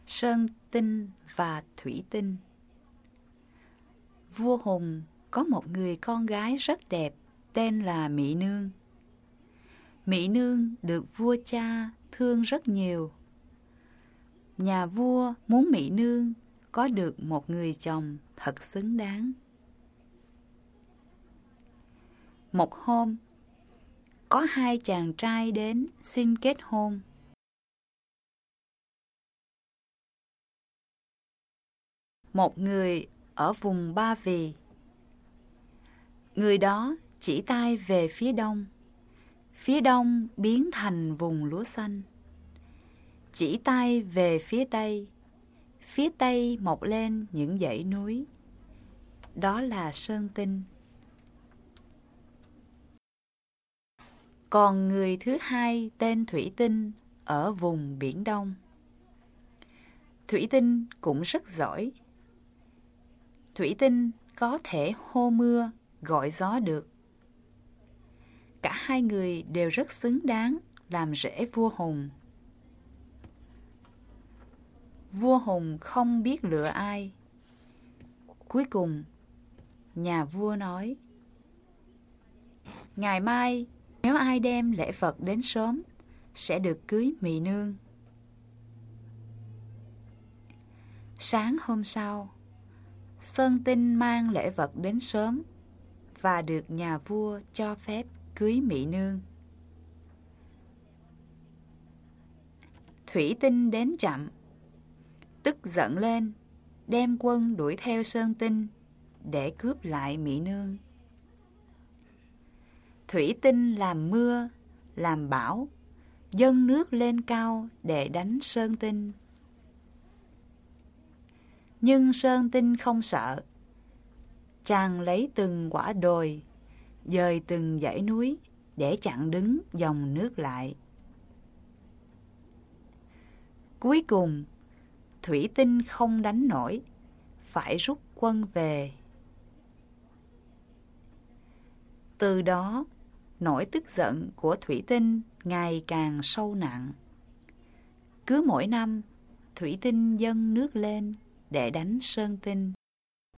Sơn Tinh và Thủy Tinh. Vua Hùng có một người con gái rất đẹp tên là Mỹ Nương. Mỹ Nương được vua cha thương rất nhiều. Nhà vua muốn Mỹ Nương có được một người chồng thật xứng đáng. Một hôm, có hai chàng trai đến xin kết hôn. Một người ở vùng Ba Vì. Người đó chỉ tay về phía đông. Phía đông biến thành vùng lúa xanh. Chỉ tay về phía tây. Phía tây mọc lên những dãy núi. Đó là Sơn Tinh. Còn người thứ hai tên Thủy Tinh ở vùng Biển Đông. Thủy Tinh cũng rất giỏi. Thủy Tinh có thể hô mưa, gọi gió được. Cả hai người đều rất xứng đáng làm rể vua Hùng. Vua Hùng không biết lựa ai. Cuối cùng, nhà vua nói: ngày mai, nếu ai đem lễ vật đến sớm, sẽ được cưới Mỹ Nương. Sáng hôm sau, Sơn Tinh mang lễ vật đến sớm và được nhà vua cho phép cưới Mỹ Nương. Thủy Tinh đến chậm, tức giận lên, đem quân đuổi theo Sơn Tinh để cướp lại Mỹ Nương. Thủy Tinh làm mưa, làm bão, dâng nước lên cao để đánh Sơn Tinh. Nhưng Sơn Tinh không sợ. Chàng lấy từng quả đồi, dời từng dãy núi để chặn đứng dòng nước lại. Cuối cùng, Thủy Tinh không đánh nổi, phải rút quân về. Từ đó, nỗi tức giận của Thủy Tinh ngày càng sâu nặng. Cứ mỗi năm, Thủy Tinh dâng nước lên để đánh Sơn Tinh.